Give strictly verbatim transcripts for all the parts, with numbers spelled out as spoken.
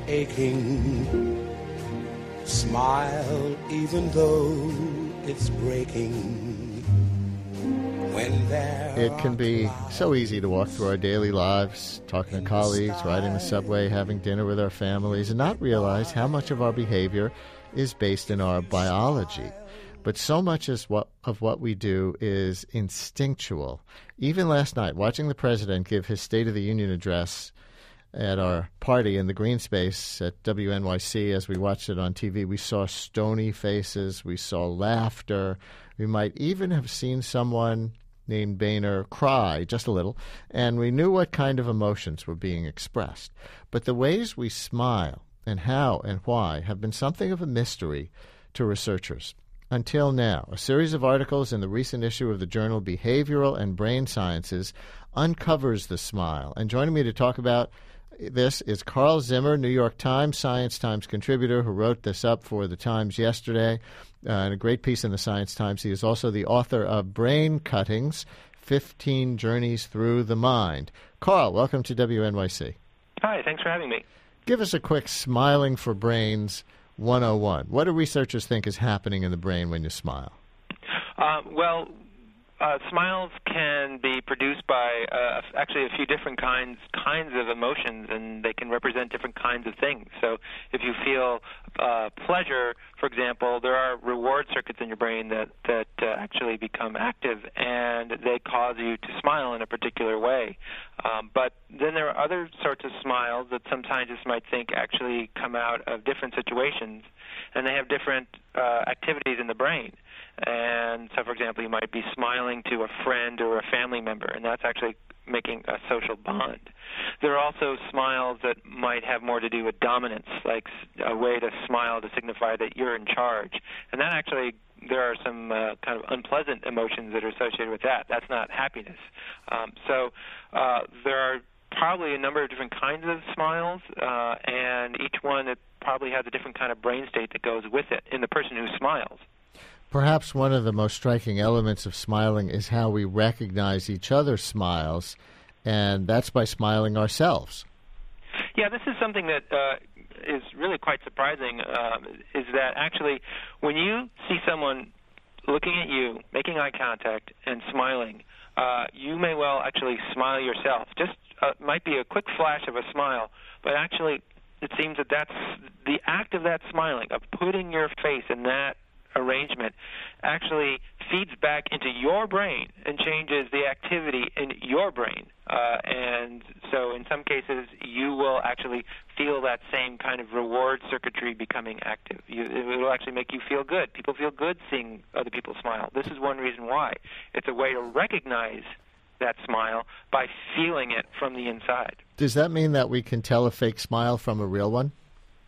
aching. Smile even though it's breaking. When there It can be so easy to walk through our daily lives, talking to colleagues, riding the subway, having dinner with our families, and not realize how much of our behavior is based in our biology. But so much as what, of what we do is instinctual. Even last night, watching the president give his State of the Union address at our party in the green space at W N Y C, as we watched it on T V, we saw stony faces, we saw laughter. We might even have seen someone named Boehner cry just a little, and we knew what kind of emotions were being expressed. But the ways we smile and how and why have been something of a mystery to researchers. Until now, a series of articles in the recent issue of the journal Behavioral and Brain Sciences uncovers the smile. And joining me to talk about this is Carl Zimmer, New York Times, Science Times contributor, who wrote this up for the Times yesterday, uh, in a great piece in the Science Times. He is also the author of Brain Cuttings, fifteen Journeys Through the Mind. Carl, welcome to W N Y C. Hi, thanks for having me. Give us a quick Smiling for Brains one oh one. What do researchers think is happening in the brain when you smile? Uh, well, uh, smiles can be produced by uh, actually a few different kinds kinds of emotions, and they can represent different kinds of things. So if you feel uh, pleasure, for example, there are reward circuits in your brain that, that uh, actually become active, and they cause you to smile in a particular way. Um, but then there are other sorts of smiles that some scientists might think actually come out of different situations, and they have different uh, activities in the brain. And so, for example, you might be smiling to a friend or a family member, and that's actually making a social bond. There are also smiles that might have more to do with dominance, like a way to smile to signify that you're in charge. And that actually, there are some uh, kind of unpleasant emotions that are associated with that. That's not happiness. Um, so uh, there are probably a number of different kinds of smiles, uh, and each one that probably has a different kind of brain state that goes with it in the person who smiles. Perhaps one of the most striking elements of smiling is how we recognize each other's smiles, and that's by smiling ourselves. Yeah, this is something that uh, is really quite surprising, uh, is that actually when you see someone looking at you, making eye contact, and smiling, uh, you may well actually smile yourself. Just uh, might be a quick flash of a smile, but actually it seems that that's the act of that smiling, of putting your face in that arrangement, actually feeds back into your brain and changes the activity in your brain. Uh, and so in some cases, you will actually feel that same kind of reward circuitry becoming active. You, it will actually make you feel good. People feel good seeing other people smile. This is one reason why. It's a way to recognize that smile by feeling it from the inside. Does that mean that we can tell a fake smile from a real one?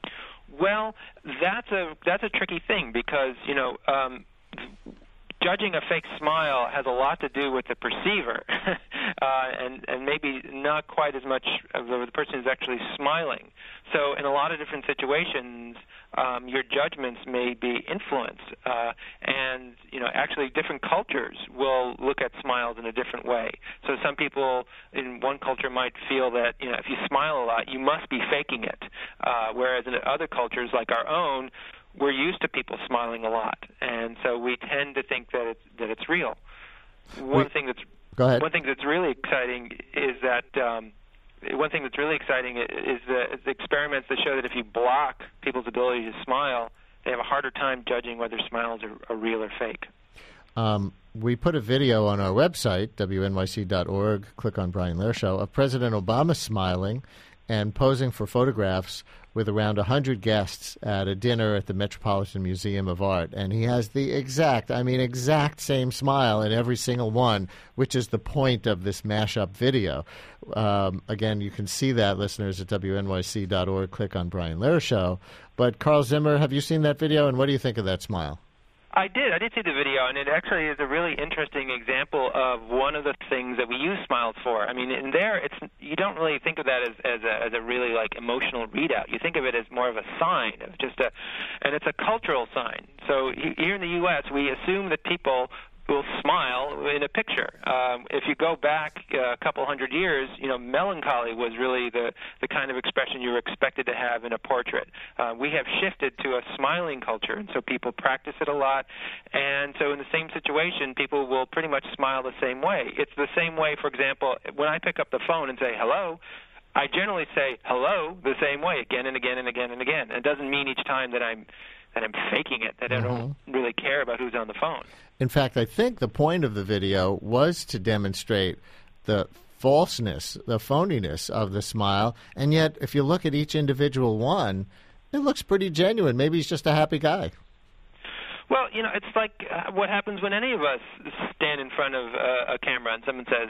Well, that's a that's a tricky thing because, you know, um, judging a fake smile has a lot to do with the perceiver, uh, and and maybe not quite as much of the, the person who's actually smiling. So in a lot of different situations, um, your judgments may be influenced, uh, and you know, actually different cultures will look at smiles in a different way. So some people in one culture might feel that, you know, if you smile a lot, you must be faking it, uh, whereas in other cultures like our own, we're used to people smiling a lot, and so we tend to think that it's, that it's real. One Wait, thing that's go ahead. one thing that's really exciting is that um, one thing that's really exciting is the, is the experiments that show that if you block people's ability to smile, they have a harder time judging whether smiles are, are real or fake. Um, we put a video on our website, W N Y C dot org, click on Brian Lehrer Show, of President Obama smiling and posing for photographs with around one hundred guests at a dinner at the Metropolitan Museum of Art. And he has the exact, I mean, exact same smile in every single one, which is the point of this mashup video. Um, again, you can see that, listeners, at W N Y C dot org. Click on Brian Lehrer Show. But Carl Zimmer, have you seen that video, and what do you think of that smile? I did. I did see the video, and it actually is a really interesting example of one of the things that we use smiles for. I mean, in there, it's you don't really think of that as, as, a, as a really, like, emotional readout. You think of it as more of a sign, of just a, and it's a cultural sign. So here in the U S, we assume that people will smile in a picture. Um, if you go back uh, a couple hundred years, you know, melancholy was really the, the kind of expression you were expected to have in a portrait. Uh, we have shifted to a smiling culture, and so people practice it a lot. And so in the same situation, people will pretty much smile the same way. It's the same way, for example, when I pick up the phone and say hello, I generally say hello the same way again and again and again and again. It doesn't mean each time that I'm that I'm faking it, that mm-hmm. I don't really care about who's on the phone. In fact, I think the point of the video was to demonstrate the falseness, the phoniness of the smile, and yet if you look at each individual one, it looks pretty genuine. Maybe he's just a happy guy. Well, you know, it's like uh, what happens when any of us stand in front of uh, a camera and someone says,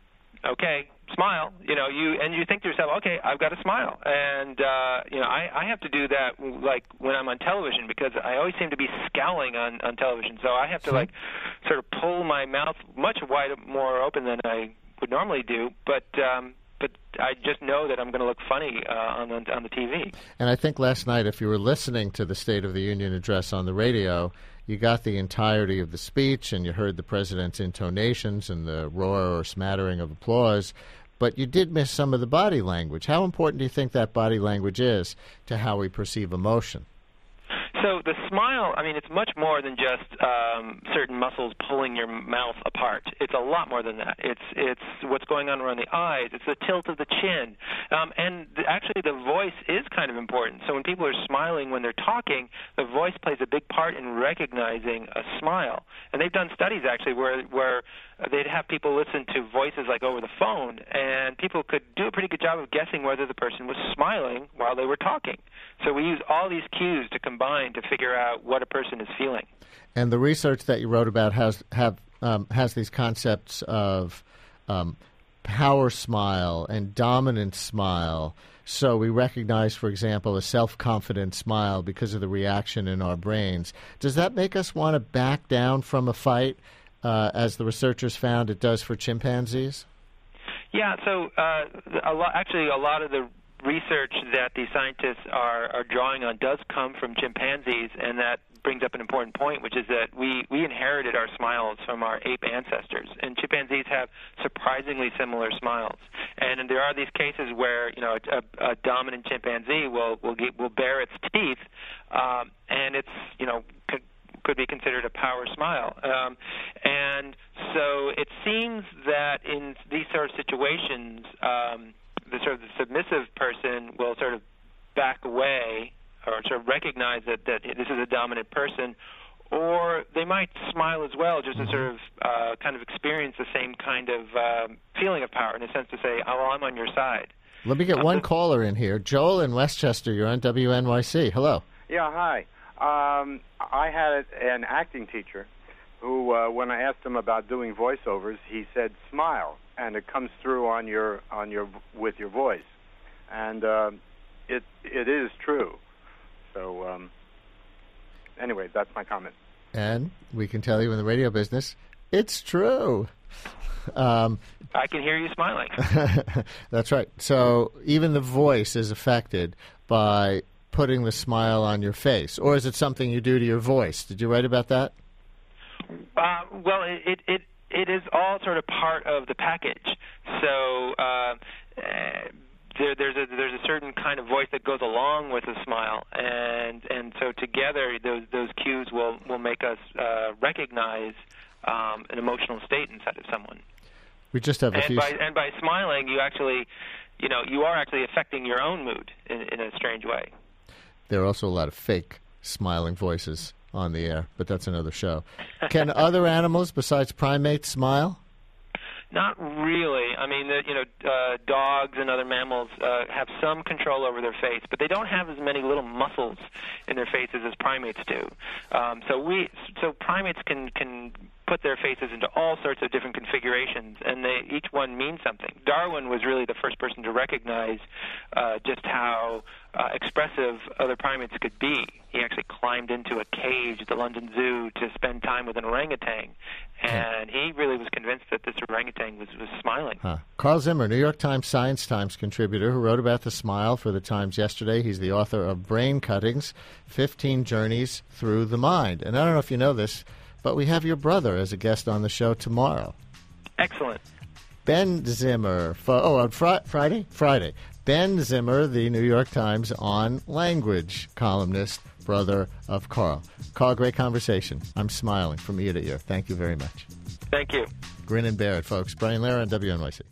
okay, smile, you know, you and you think to yourself, okay, I've got to smile. And, uh, you know, I, I have to do that, like, when I'm on television, because I always seem to be scowling on, on television. So I have to, like, sort of pull my mouth much wider, more open than I would normally do. But um, but I just know that I'm going to look funny uh, on, the, on the T V. And I think last night, if you were listening to the State of the Union address on the radio, you got the entirety of the speech and you heard the president's intonations and the roar or smattering of applause, but you did miss some of the body language. How important do you think that body language is to how we perceive emotion? So the smile, I mean, it's much more than just um, certain muscles pulling your mouth apart. It's a lot more than that. It's it's what's going on around the eyes. It's the tilt of the chin. Um, and th- actually the voice is kind of important. So when people are smiling when they're talking, the voice plays a big part in recognizing a smile. And they've done studies, actually, where where they'd have people listen to voices like over the phone, and people could do a pretty good job of guessing whether the person was smiling while they were talking. So we use all these cues to combine to figure out what a person is feeling. And the research that you wrote about has have um, has these concepts of um, power smile and dominant smile. So we recognize, for example, a self-confident smile because of the reaction in our brains. Does that make us want to back down from a fight, uh, as the researchers found it does for chimpanzees? Yeah, so uh, a lot, actually a lot of the research that the scientists are, are drawing on does come from chimpanzees, and that brings up an important point, which is that we, we inherited our smiles from our ape ancestors, and chimpanzees have surprisingly similar smiles. And, and there are these cases where, you know, a, a dominant chimpanzee will will, get, will bare its teeth, um, and it's, you know, could, could be considered a power smile. Um, and so it seems that in these sort of situations, um, the sort of the submissive person will sort of back away or sort of recognize that, that this is a dominant person, or they might smile as well just to sort of uh, kind of experience the same kind of um, feeling of power in a sense to say, oh, well, I'm on your side. Let me get um, one caller in here. Joel in Westchester, you're on W N Y C. Hello. Yeah, hi. Um, I had an acting teacher who, uh, when I asked him about doing voiceovers, he said, smile, and it comes through on your on your with your voice, and uh, it it is true. So um, anyway, that's my comment. And we can tell you in the radio business, it's true. Um, I can hear you smiling. That's right. So even the voice is affected by putting the smile on your face, or is it something you do to your voice? Did you write about that? Uh, well, it, it it it is all sort of part of the package. So uh, there, there's a there's a certain kind of voice that goes along with a smile, and and so together those those cues will will make us uh, recognize um, an emotional state inside of someone. We just have a and few. By, and by smiling, you actually, you know, you are actually affecting your own mood in, in a strange way. There are also a lot of fake smiling voices on the air, but that's another show. Can other animals besides primates smile? Not really. I mean, the, you know, uh, dogs and other mammals uh, have some control over their face, but they don't have as many little muscles in their faces as primates do. Um, so we, so primates can can put their faces into all sorts of different configurations, and they, each one means something. Darwin was really the first person to recognize uh, just how uh, expressive other primates could be. He actually climbed into a cage at the London Zoo to spend time with an orangutan, and he really was convinced that this orangutan was, was smiling. Huh. Carl Zimmer, New York Times Science Times contributor who wrote about the smile for the Times yesterday. He's the author of Brain Cuttings, fifteen Journeys Through the Mind. And I don't know if you know this, but we have your brother as a guest on the show tomorrow. Excellent. Ben Zimmer. Fo- oh, on fr- Friday? Friday. Ben Zimmer, the New York Times on language columnist, brother of Carl. Carl, great conversation. I'm smiling from ear to ear. Thank you very much. Thank you. Grin and bear it, folks. Brian Lehrer on W N Y C.